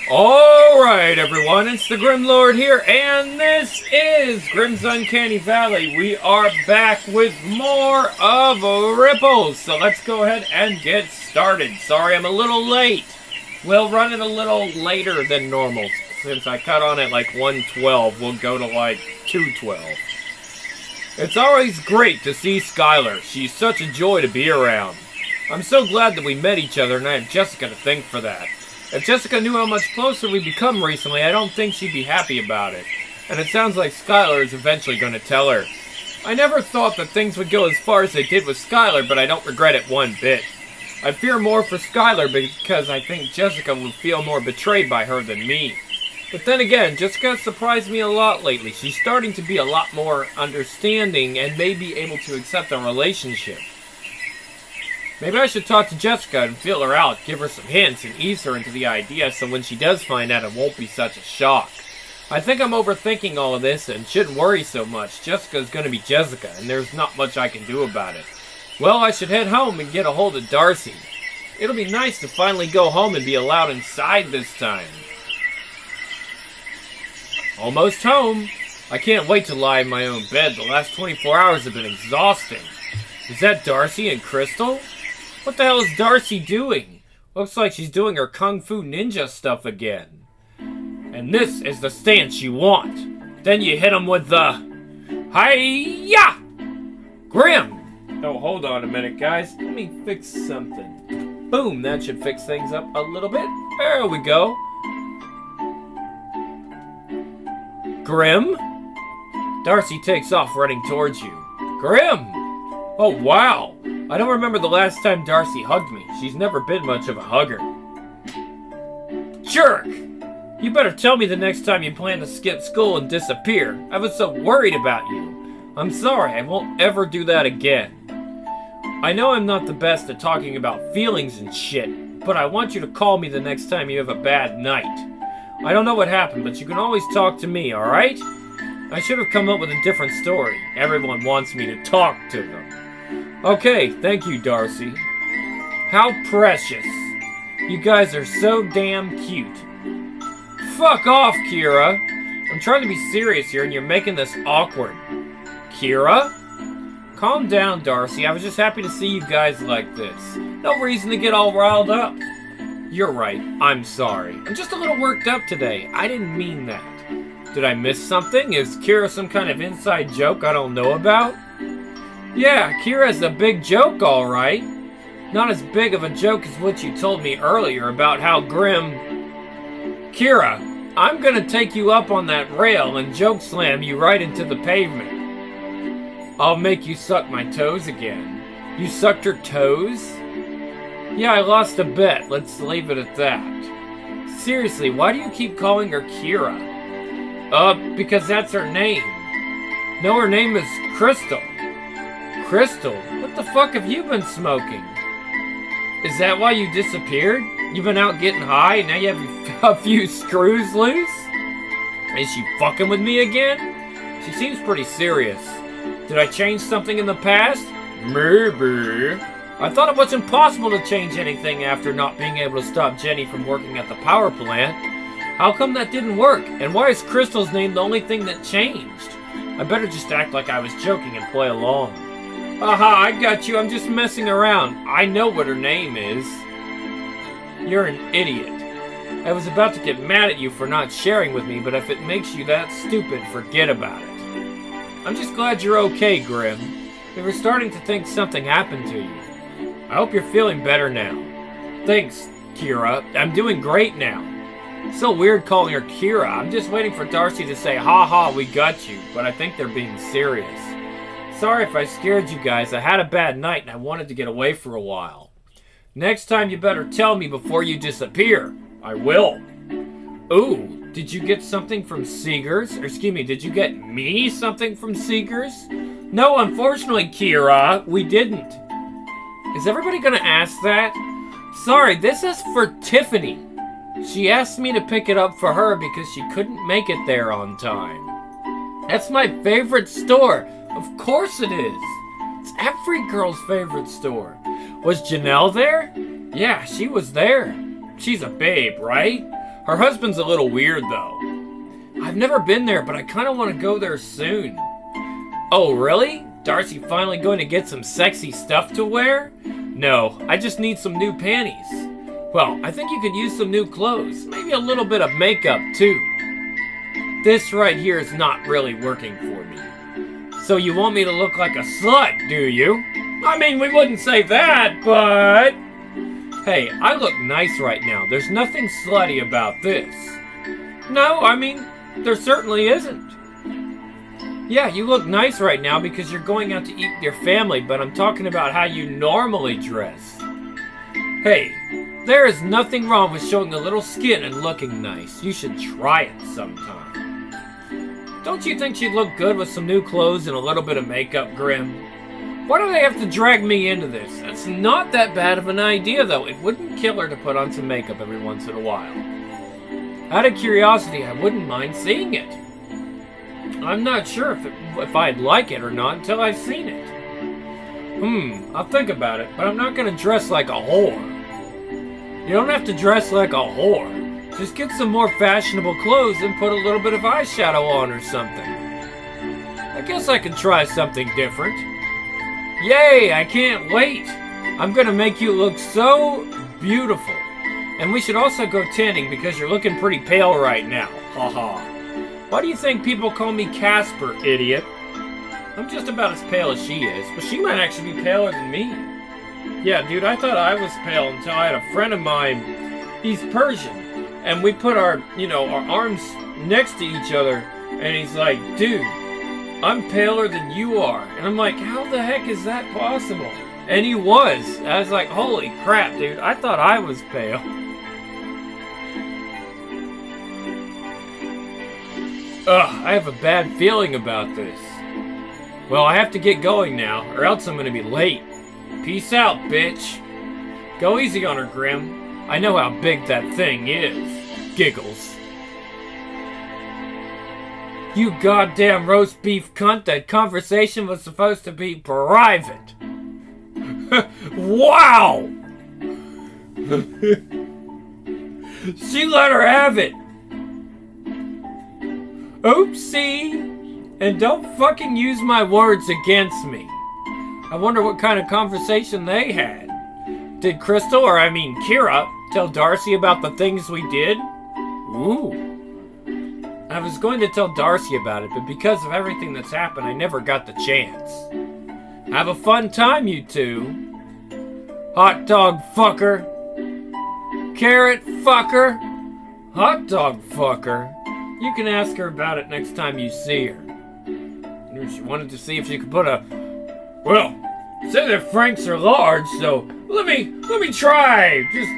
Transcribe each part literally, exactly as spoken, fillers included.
Alright everyone, it's the Grim Lord here, and this is Grim's Uncanny Valley. We are back with more of Ripples, so let's go ahead and get started. Sorry I'm a little late. We'll run it a little later than normal. Since I cut on at like one twelve, we'll go to like two twelve. It's always great to see Skylar. She's such a joy to be around. I'm so glad that we met each other, and I have Jessica to thank for that. If Jessica knew how much closer we've become recently, I don't think she'd be happy about it. And it sounds like Skylar is eventually going to tell her. I never thought that things would go as far as they did with Skylar, but I don't regret it one bit. I fear more for Skylar because I think Jessica will feel more betrayed by her than me. But then again, Jessica has surprised me a lot lately. She's starting to be a lot more understanding and may be able to accept our relationship. Maybe I should talk to Jessica and feel her out, give her some hints, and ease her into the idea so when she does find out it won't be such a shock. I think I'm overthinking all of this and shouldn't worry so much. Jessica's gonna be Jessica, and there's not much I can do about it. Well, I should head home and get a hold of Darcy. It'll be nice to finally go home and be allowed inside this time. Almost home. I can't wait to lie in my own bed. The last twenty-four hours have been exhausting. Is that Darcy and Crystal? What the hell is Darcy doing? Looks like she's doing her Kung Fu Ninja stuff again. And this is the stance you want. Then you hit him with the... Hi-ya! Grim! Oh, hold on a minute, guys. Let me fix something. Boom, that should fix things up a little bit. There we go. Grim? Darcy takes off running towards you. Grim! Oh, wow! I don't remember the last time Darcy hugged me. She's never been much of a hugger. Jerk! You better tell me the next time you plan to skip school and disappear. I was so worried about you. I'm sorry, I won't ever do that again. I know I'm not the best at talking about feelings and shit, but I want you to call me the next time you have a bad night. I don't know what happened, but you can always talk to me, alright? I should have come up with a different story. Everyone wants me to talk to them. Okay, thank you, Darcy. How precious. You guys are so damn cute. Fuck off, Kira. I'm trying to be serious here and you're making this awkward. Kira? Calm down, Darcy. I was just happy to see you guys like this. No reason to get all riled up. You're right. I'm sorry. I'm just a little worked up today. I didn't mean that. Did I miss something? Is Kira some kind of inside joke I don't know about? Yeah, Kira's a big joke, alright. Not as big of a joke as what you told me earlier about how Grim... Kira, I'm gonna take you up on that rail and joke slam you right into the pavement. I'll make you suck my toes again. You sucked her toes? Yeah, I lost a bet. Let's leave it at that. Seriously, why do you keep calling her Kira? Uh, because that's her name. No, her name is Crystal. Crystal, what the fuck have you been smoking? Is that why you disappeared? You've been out getting high and now you have a few screws loose? Is she fucking with me again? She seems pretty serious. Did I change something in the past? Maybe. I thought it was impossible to change anything after not being able to stop Jenny from working at the power plant. How come that didn't work? And why is Crystal's name the only thing that changed? I better just act like I was joking and play along. Aha, I got you. I'm just messing around. I know what her name is. You're an idiot. I was about to get mad at you for not sharing with me, but if it makes you that stupid, forget about it. I'm just glad you're okay, Grim. We were starting to think something happened to you. I hope you're feeling better now. Thanks, Kira. I'm doing great now. It's so weird calling her Kira. I'm just waiting for Darcy to say, ha ha, we got you, but I think they're being serious. Sorry if I scared you guys. I had a bad night and I wanted to get away for a while. Next time you better tell me before you disappear. I will. Ooh, did you get something from Seegers? Or excuse me, did you get me something from Seegers? No, unfortunately, Kira, we didn't. Is everybody gonna ask that? Sorry, this is for Tiffany. She asked me to pick it up for her because she couldn't make it there on time. That's my favorite store. Of course it is. It's every girl's favorite store. Was Janelle there? Yeah, she was there. She's a babe, right? Her husband's a little weird, though. I've never been there, but I kind of want to go there soon. Oh, really? Darcy finally going to get some sexy stuff to wear? No, I just need some new panties. Well, I think you could use some new clothes. Maybe a little bit of makeup, too. This right here is not really working for me. So you want me to look like a slut, do you? I mean, we wouldn't say that, but... Hey, I look nice right now. There's nothing slutty about this. No, I mean, there certainly isn't. Yeah, you look nice right now because you're going out to eat with your family, but I'm talking about how you normally dress. Hey, there is nothing wrong with showing a little skin and looking nice. You should try it sometime. Don't you think she'd look good with some new clothes and a little bit of makeup, Grim? Why do they have to drag me into this? That's not that bad of an idea, though. It wouldn't kill her to put on some makeup every once in a while. Out of curiosity, I wouldn't mind seeing it. I'm not sure if, it, if I'd like it or not until I've seen it. Hmm, I'll think about it, but I'm not going to dress like a whore. You don't have to dress like a whore. Just get some more fashionable clothes and put a little bit of eyeshadow on or something. I guess I can try something different. Yay, I can't wait. I'm going to make you look so beautiful. And we should also go tanning because you're looking pretty pale right now. Haha. Why do you think people call me Casper, idiot? I'm just about as pale as she is, but she might actually be paler than me. Yeah, dude, I thought I was pale until I had a friend of mine. He's Persian. And we put our, you know, our arms next to each other. And he's like, dude, I'm paler than you are. And I'm like, how the heck is that possible? And he was. I was like, holy crap, dude. I thought I was pale. Ugh, I have a bad feeling about this. Well, I have to get going now, or else I'm gonna be late. Peace out, bitch. Go easy on her, Grim. I know how big that thing is. Giggles. You goddamn roast beef cunt, that conversation was supposed to be private. Wow! She let her have it. Oopsie. And don't fucking use my words against me. I wonder what kind of conversation they had. Did Crystal, or I mean Kira, tell Darcy about the things we did? Ooh. I was going to tell Darcy about it, but because of everything that's happened, I never got the chance. Have a fun time, you two. Hot dog fucker. Carrot fucker. Hot dog fucker. You can ask her about it next time you see her. She wanted to see if she could put a... Well, say their franks are large, so let me, let me try. Just...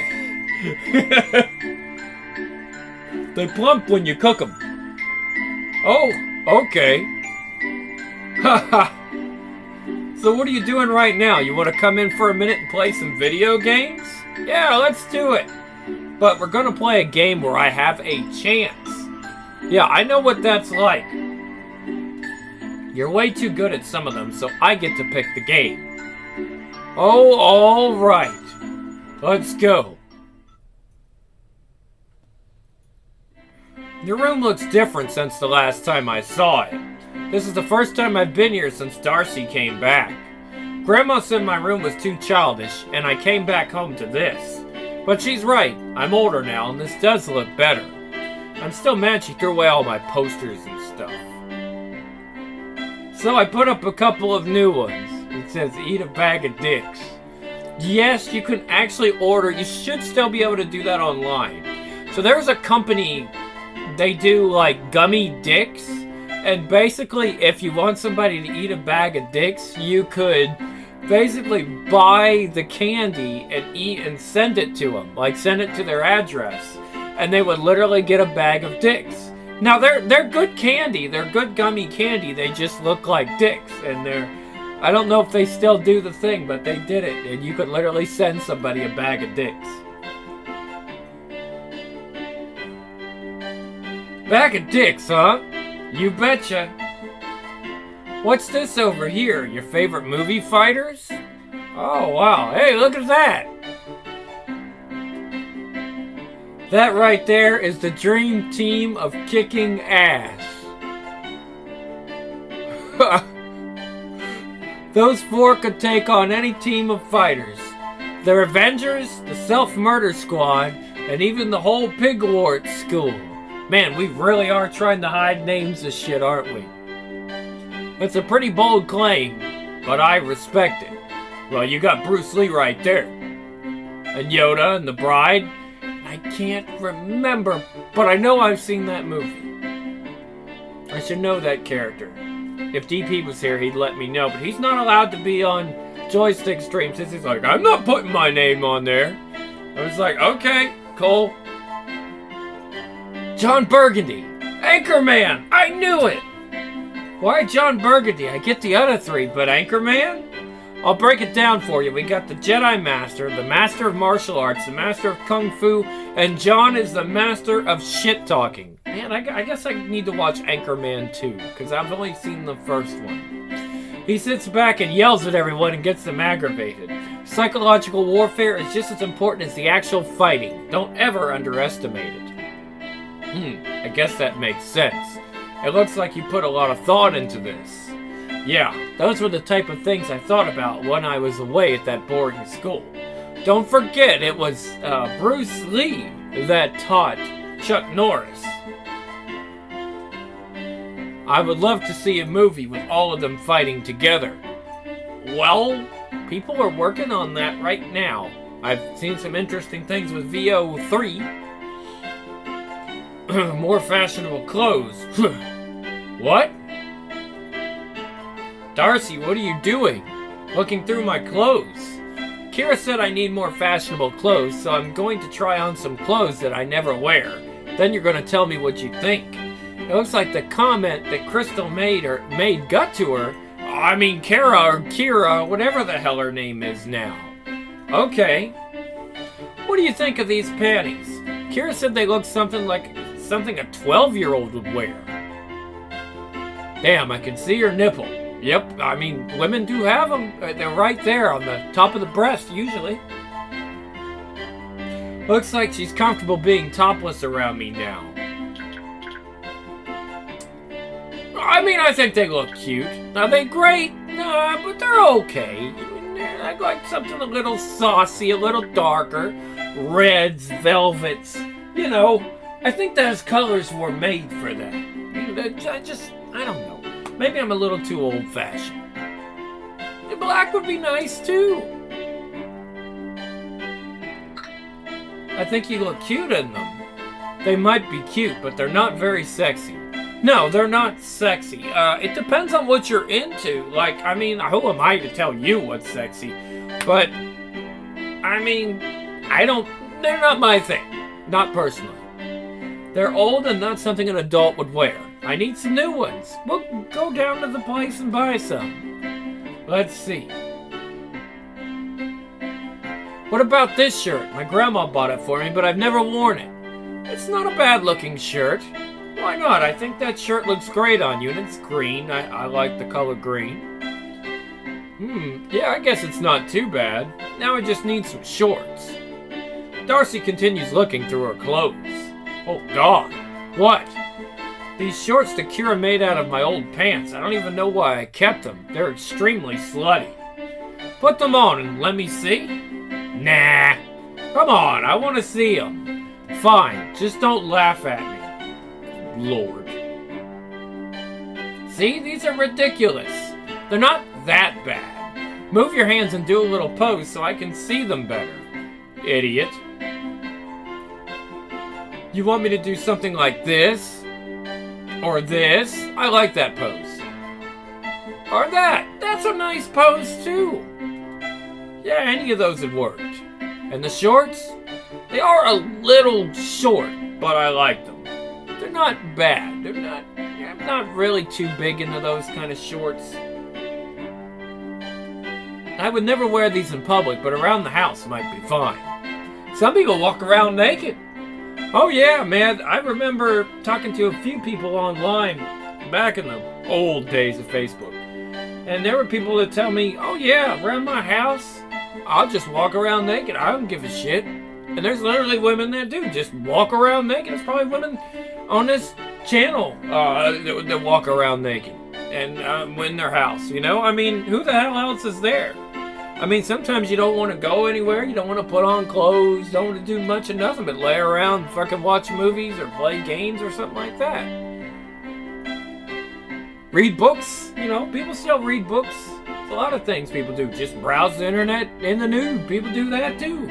They plump when you cook them. Oh, okay. Haha. So what are you doing right now? You want to come in for a minute and play some video games? Yeah, let's do it. But we're going to play a game where I have a chance. Yeah, I know what that's like. You're way too good at some of them, so I get to pick the game. Oh, all right. Let's go. Your room looks different since the last time I saw it. This is the first time I've been here since Darcy came back. Grandma said my room was too childish, and I came back home to this. But she's right, I'm older now, and this does look better. I'm still mad she threw away all my posters and stuff. So I put up a couple of new ones. It says, eat a bag of dicks. Yes, you can actually order. You should still be able to do that online. So there's a company, they do like gummy dicks. And basically, if you want somebody to eat a bag of dicks, you could basically buy the candy and eat and send it to them. Like send it to their address. And they would literally get a bag of dicks. Now, they're they're good candy. They're good gummy candy. They just look like dicks. And they're... I don't know if they still do the thing, but they did it. And you could literally send somebody a bag of dicks. Bag of dicks, huh? You betcha. What's this over here? Your favorite movie fighters? Oh, wow. Hey, look at that. That right there is the dream team of kicking ass. Those four could take on any team of fighters. The Avengers, the Self-Murder Squad, and even the whole Pigwort School. Man, we really are trying to hide names of shit, aren't we? It's a pretty bold claim, but I respect it. Well, you got Bruce Lee right there. And Yoda and the Bride. I can't remember, but I know I've seen that movie. I should know that character. If D P was here, he'd let me know, but he's not allowed to be on Joystick Stream since he's like, I'm not putting my name on there. I was like, okay, cool. John Burgundy. Anchorman! I knew it! Why John Burgundy? I get the other three, but Anchorman? I'll break it down for you. We got the Jedi Master, the Master of Martial Arts, the Master of Kung Fu, and John is the Master of Shit-Talking. Man, I, I guess I need to watch Anchorman two, because I've only seen the first one. He sits back and yells at everyone and gets them aggravated. Psychological warfare is just as important as the actual fighting. Don't ever underestimate it. Hmm, I guess that makes sense. It looks like you put a lot of thought into this. Yeah, those were the type of things I thought about when I was away at that boarding school. Don't forget, it was uh, Bruce Lee that taught Chuck Norris. I would love to see a movie with all of them fighting together. Well, people are working on that right now. I've seen some interesting things with V O three. More fashionable clothes. What? Darcy, what are you doing? Looking through my clothes. Kira said I need more fashionable clothes, so I'm going to try on some clothes that I never wear. Then you're going to tell me what you think. It looks like the comment that Crystal made or made got to her. I mean, Kara or Kira, whatever the hell her name is now. Okay. What do you think of these panties? Kira said they look something like something a twelve-year-old would wear. Damn, I can see her nipple. Yep, I mean, women do have them. They're right there on the top of the breast, usually. Looks like she's comfortable being topless around me now. I mean, I think they look cute. Are they great? Nah, but they're okay. I like something a little saucy, a little darker. Reds, velvets. You know, I think those colors were made for that. I just, I don't know. Maybe I'm a little too old-fashioned. Black would be nice, too. I think you look cute in them. They might be cute, but they're not very sexy. No, they're not sexy. Uh, it depends on what you're into. Like, I mean, who am I to tell you what's sexy? But, I mean, I don't... They're not my thing. Not personally. They're old and not something an adult would wear. I need some new ones. We'll go down to the place and buy some. Let's see. What about this shirt? My grandma bought it for me, but I've never worn it. It's not a bad-looking shirt. Why not? I think that shirt looks great on you, and it's green. I, I like the color green. Hmm, yeah, I guess it's not too bad. Now I just need some shorts. Darcy continues looking through her clothes. Oh, God. What? These shorts that Kira made out of my old pants. I don't even know why I kept them. They're extremely slutty. Put them on and let me see. Nah. Come on, I want to see them. Fine, just don't laugh at me. Lord. See, these are ridiculous. They're not that bad. Move your hands and do a little pose so I can see them better. Idiot. You want me to do something like this? Or this? I like that pose. Or that. That's a nice pose, too. Yeah, any of those would work. And the shorts? They are a little short, but I like them. They're not bad. They're not... I'm not really too big into those kind of shorts. I would never wear these in public, but around the house might be fine. Some people walk around naked. Oh yeah, man, I remember talking to a few people online back in the old days of Facebook. And there were people that tell me, oh yeah, around my house, I'll just walk around naked. I don't give a shit. And there's literally women that do just walk around naked. There's probably women on this channel uh, that, that walk around naked and um, in their house, you know? I mean, who the hell else is there? I mean, sometimes you don't want to go anywhere. You don't want to put on clothes. Don't want to do much of nothing but lay around and fucking watch movies or play games or something like that. Read books. You know, people still read books. There's a lot of things people do. Just browse the internet in the nude. People do that too.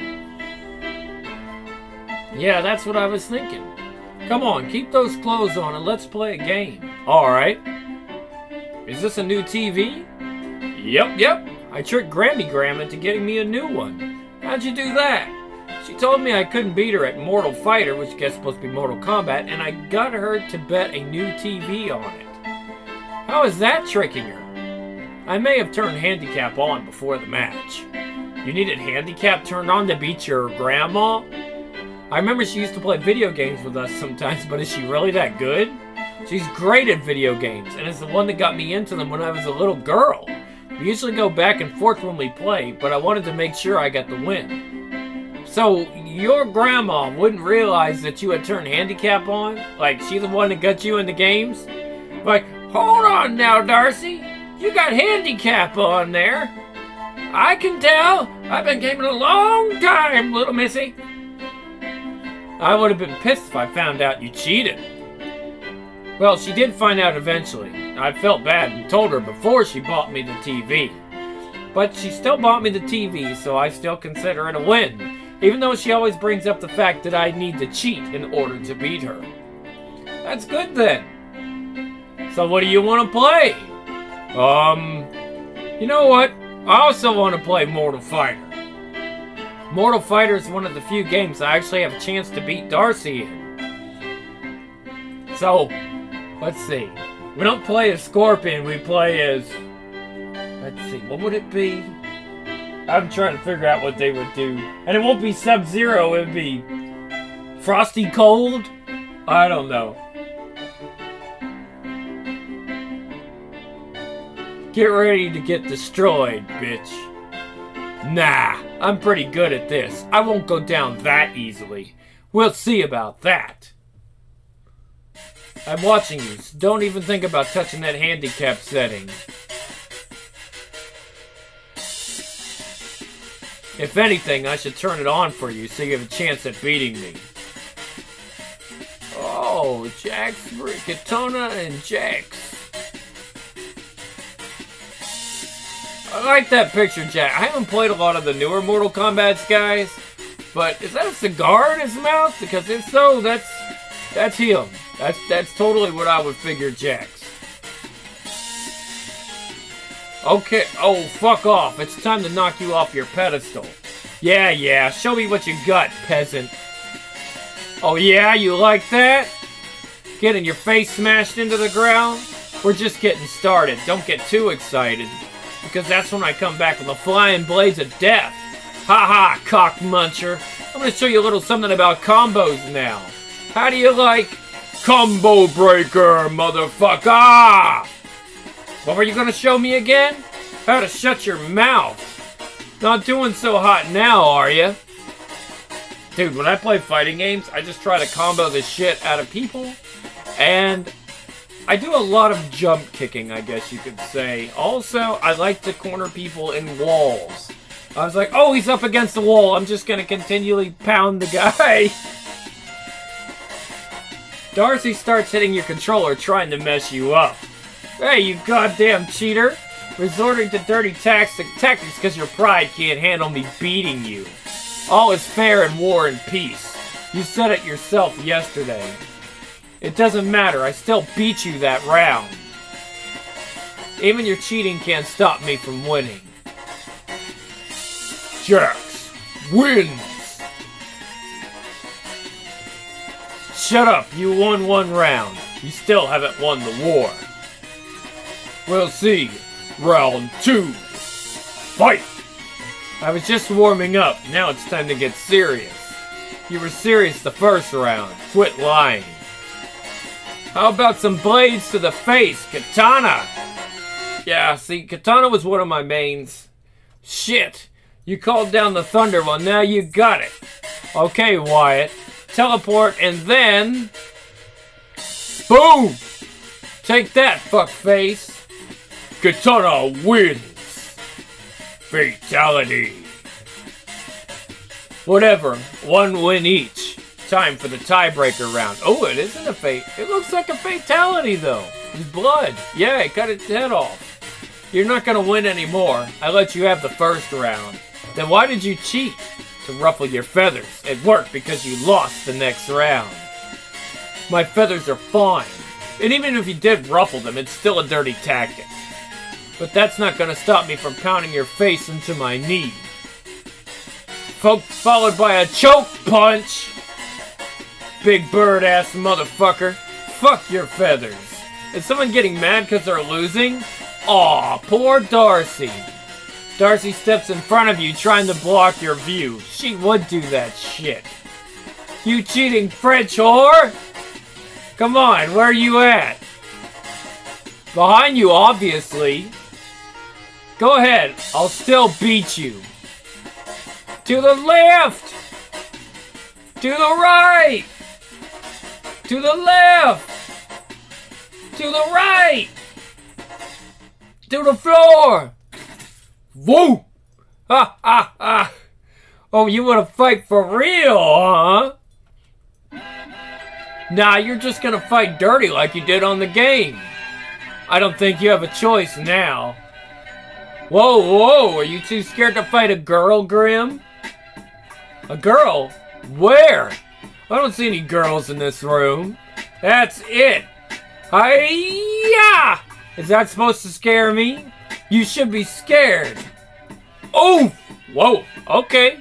Yeah, that's what I was thinking. Come on, keep those clothes on and let's play a game. Alright. Is this a new T V? Yep, yep. I tricked Grammy Gram into getting me a new one. How'd you do that? She told me I couldn't beat her at Mortal Fighter, which I guess is supposed to be Mortal Kombat, and I got her to bet a new T V on it. How is that tricking her? I may have turned handicap on before the match. You needed handicap turned on to beat your grandma? I remember she used to play video games with us sometimes, but is she really that good? She's great at video games, and is the one that got me into them when I was a little girl. We usually go back and forth when we play, but I wanted to make sure I got the win. So, your grandma wouldn't realize that you had turned handicap on? Like, she's the one that got you into games? Like, hold on now, Darcy. You got handicap on there. I can tell. I've been gaming a long time, little missy. I would have been pissed if I found out you cheated. Well, she did find out eventually. I felt bad and told her before she bought me the T V. But she still bought me the T V, so I still consider it a win. Even though she always brings up the fact that I need to cheat in order to beat her. That's good then. So what do you want to play? Um, you know what? I also want to play Mortal Fighter. Mortal Fighter is one of the few games I actually have a chance to beat Darcy in. So, let's see. We don't play as Scorpion, we play as... Let's see, what would it be? I'm trying to figure out what they would do. And it won't be Sub-Zero, it would be... Frosty Cold? I don't know. Get ready to get destroyed, bitch. Nah, I'm pretty good at this. I won't go down that easily. We'll see about that. I'm watching you, so don't even think about touching that handicap setting. If anything, I should turn it on for you so you have a chance at beating me. Oh, Jax, Katana, and Jax. I like that picture, Jack. I haven't played a lot of the newer Mortal Kombat guys, but is that a cigar in his mouth? Because if so, that's that's him. That's that's totally what I would figure, Jax. Okay. Oh, fuck off! It's time to knock you off your pedestal. Yeah, yeah. Show me what you got, peasant. Oh yeah, you like that? Getting your face smashed into the ground? We're just getting started. Don't get too excited. Because that's when I come back with the flying blades of death. Ha ha, cock muncher. I'm going to show you a little something about combos now. How do you like combo breaker, motherfucker? What were you going to show me again? How to shut your mouth. Not doing so hot now, are you? Dude, when I play fighting games, I just try to combo the shit out of people. And I do a lot of jump kicking, I guess you could say. Also, I like to corner people in walls. I was like, oh, he's up against the wall. I'm just going to continually pound the guy. Darcy starts hitting your controller trying to mess you up. Hey, you goddamn cheater. Resorting to dirty tactics because your pride can't handle me beating you. All is fair in war and peace. You said it yourself yesterday. It doesn't matter, I still beat you that round. Even your cheating can't stop me from winning. Jax wins! Shut up, you won one round. You still haven't won the war. We'll see. Round two. Fight! I was just warming up, now it's time to get serious. You were serious the first round, quit lying. How about some blades to the face, Katana? Yeah, see, Katana was one of my mains. Shit, you called down the thunder, well now you got it. Okay, Wyatt. Teleport and then... Boom! Take that, fuckface. Katana wins. Fatality. Whatever. One win each. Time for the tiebreaker round. Oh, it isn't a fate. It looks like a fatality, though. It's blood. Yeah, it cut its head off. You're not gonna win anymore. I let you have the first round. Then why did you cheat? To ruffle your feathers. It worked because you lost the next round. My feathers are fine. And even if you did ruffle them, it's still a dirty tactic. But that's not gonna stop me from pounding your face into my knee. Fo- followed by a choke punch. Big bird ass motherfucker. Fuck your feathers. Is someone getting mad because they're losing? Aw, poor Darcy. Darcy steps in front of you trying to block your view. She would do that shit. You cheating French whore? Come on, where are you at? Behind you, obviously. Go ahead, I'll still beat you. To the left! To the right! To the left! To the right! To the floor! Woo! Ha ha ha! Oh, you wanna fight for real, huh? Nah, you're just gonna fight dirty like you did on the game. I don't think you have a choice now. Whoa, whoa, are you too scared to fight a girl, Grim? A girl? Where? I don't see any girls in this room. That's it. Hi-ya! Is that supposed to scare me? You should be scared. Oh! Whoa, okay.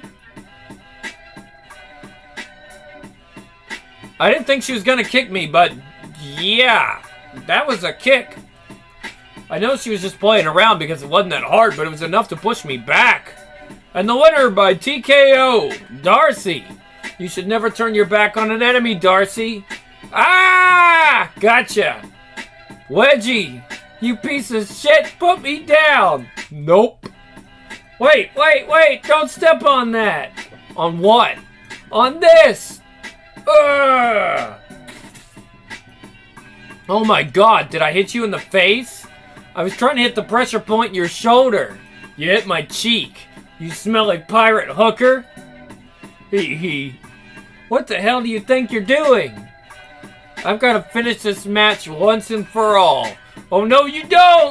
I didn't think she was gonna kick me, but yeah, that was a kick. I know she was just playing around because it wasn't that hard, but it was enough to push me back. And the winner by T K O, Darcy. You should never turn your back on an enemy, Darcy. Ah! Gotcha. Wedgie, you piece of shit, put me down. Nope. Wait, wait, wait, don't step on that. On what? On this. Ugh. Oh my god, did I hit you in the face? I was trying to hit the pressure point in your shoulder. You hit my cheek. You smell like pirate hooker. Hee hee. What the hell do you think you're doing? I've got to finish this match once and for all. Oh no, you don't!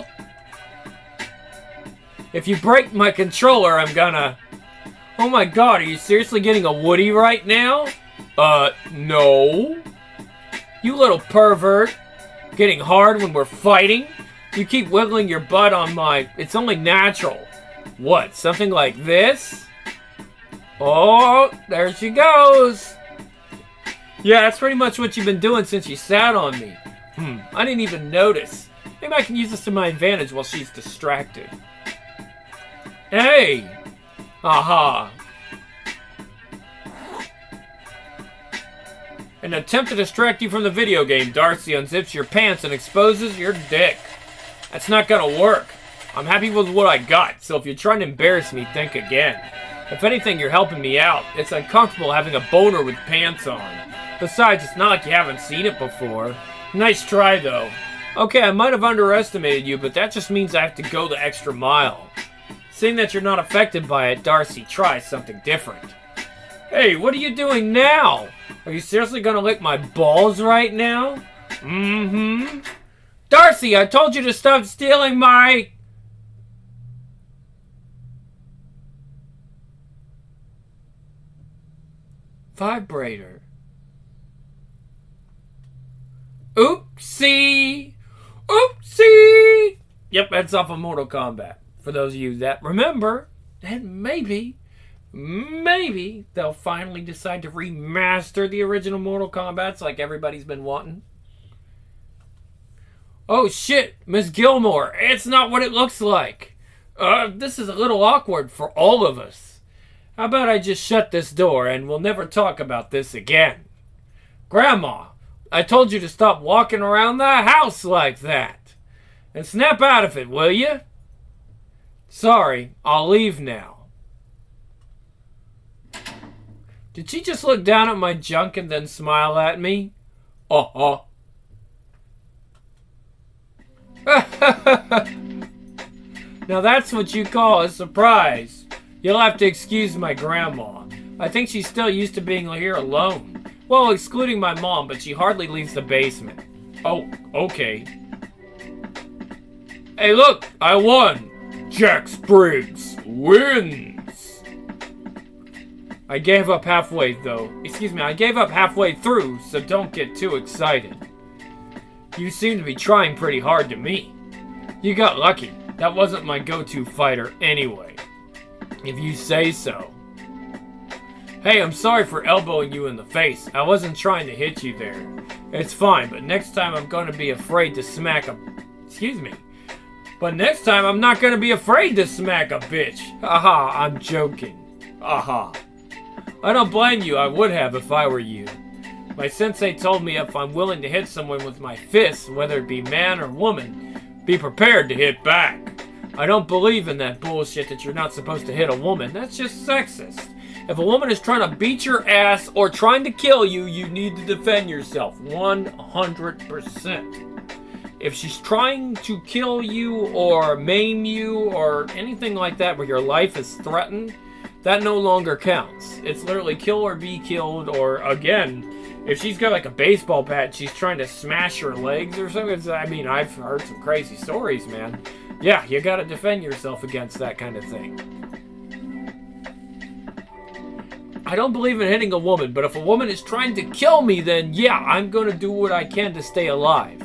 If you break my controller, I'm gonna... Oh my god, are you seriously getting a Woody right now? Uh, no. You little pervert. Getting hard when we're fighting? You keep wiggling your butt on my... It's only natural. What, something like this? Oh, there she goes. Yeah, that's pretty much what you've been doing since you sat on me. Hmm, I didn't even notice. Maybe I can use this to my advantage while she's distracted. Hey! Aha! An attempt to distract you from the video game, Darcy unzips your pants and exposes your dick. That's not gonna work. I'm happy with what I got, so if you're trying to embarrass me, think again. If anything, you're helping me out. It's uncomfortable having a boner with pants on. Besides, it's not like you haven't seen it before. Nice try, though. Okay, I might have underestimated you, but that just means I have to go the extra mile. Seeing that you're not affected by it, Darcy, try something different. Hey, what are you doing now? Are you seriously gonna lick my balls right now? Mm-hmm. Darcy, I told you to stop stealing my... vibrator. Oopsie! Oopsie! Yep, that's off of Mortal Kombat. For those of you that remember, and maybe, maybe they'll finally decide to remaster the original Mortal Kombats like everybody's been wanting. Oh shit, Miss Gilmore, it's not what it looks like. Uh, this is a little awkward for all of us. How about I just shut this door and we'll never talk about this again? Grandma, I told you to stop walking around the house like that. And snap out of it, will you? Sorry, I'll leave now. Did she just look down at my junk and then smile at me? Uh-huh. Now that's what you call a surprise. You'll have to excuse my grandma. I think she's still used to being here alone. Well, excluding my mom, but she hardly leaves the basement. Oh, okay. Hey, look! I won! Jack Spriggs wins! I gave up halfway, though. Excuse me, I gave up halfway through, so don't get too excited. You seem to be trying pretty hard to me. You got lucky. That wasn't my go-to fighter anyway. If you say so. Hey, I'm sorry for elbowing you in the face. I wasn't trying to hit you there. It's fine, but next time I'm going to be afraid to smack a... Excuse me. But next time I'm not going to be afraid to smack a bitch. Aha, I'm joking. Aha. I don't blame you. I would have if I were you. My sensei told me if I'm willing to hit someone with my fists, whether it be man or woman, be prepared to hit back. I don't believe in that bullshit that you're not supposed to hit a woman. That's just sexist. If a woman is trying to beat your ass or trying to kill you, you need to defend yourself. one hundred percent. If she's trying to kill you or maim you or anything like that where your life is threatened, that no longer counts. It's literally kill or be killed, or again, if she's got like a baseball bat, she's trying to smash your legs or something. It's, I mean, I've heard some crazy stories, man. Yeah, you gotta defend yourself against that kind of thing. I don't believe in hitting a woman, but if a woman is trying to kill me, then yeah, I'm gonna do what I can to stay alive.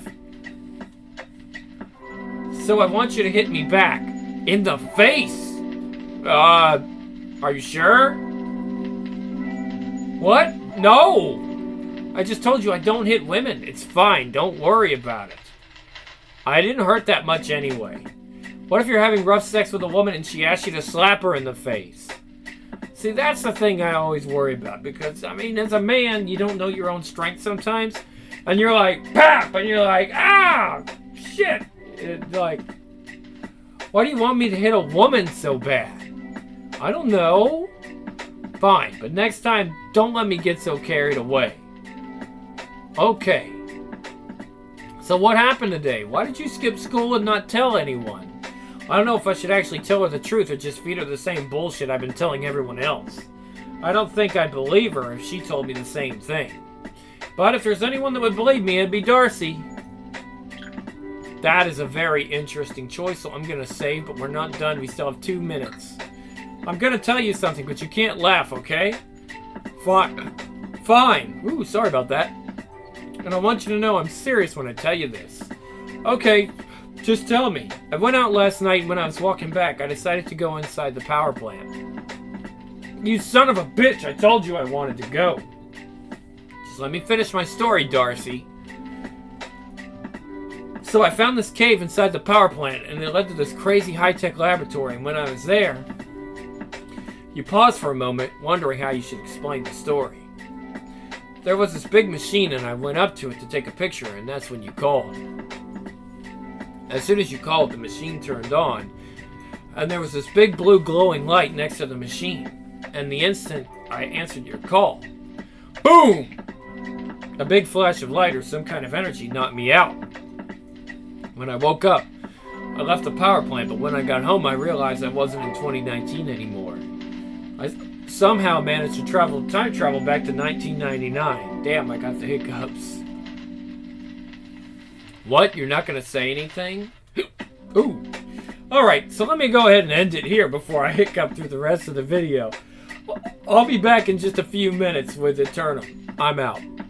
So I want you to hit me back. In the face! Uh, are you sure? What? No! I just told you I don't hit women. It's fine, don't worry about it. I didn't hurt that much anyway. What if you're having rough sex with a woman and she asks you to slap her in the face? See, that's the thing I always worry about, because, I mean, as a man, you don't know your own strength sometimes, and you're like, pap, and you're like, ah, shit. It's like, why do you want me to hit a woman so bad? I don't know. Fine, but next time, don't let me get so carried away. Okay. So what happened today? Why did you skip school and not tell anyone? I don't know if I should actually tell her the truth or just feed her the same bullshit I've been telling everyone else. I don't think I'd believe her if she told me the same thing. But if there's anyone that would believe me, it'd be Darcy. That is a very interesting choice, so I'm going to save, but we're not done. We still have two minutes. I'm going to tell you something, but you can't laugh, okay? Fine. Fine. Ooh, sorry about that. And I want you to know I'm serious when I tell you this. Okay, just tell me. I went out last night, and when I was walking back, I decided to go inside the power plant. You son of a bitch, I told you I wanted to go. Just let me finish my story, Darcy. So I found this cave inside the power plant, and it led to this crazy high-tech laboratory, and when I was there, you paused for a moment, wondering how you should explain the story. There was this big machine, and I went up to it to take a picture, and that's when you called. As soon as you called, the machine turned on, and there was this big blue glowing light next to the machine. And the instant I answered your call, boom! A big flash of light or some kind of energy knocked me out. When I woke up, I left the power plant, but when I got home, I realized I wasn't in twenty nineteen anymore. I somehow managed to travel, time travel back to nineteen ninety-nine. Damn, I got the hiccups. What? You're not going to say anything? Ooh. Alright, so let me go ahead and end it here before I hiccup through the rest of the video. I'll be back in just a few minutes with Eternum. I'm out.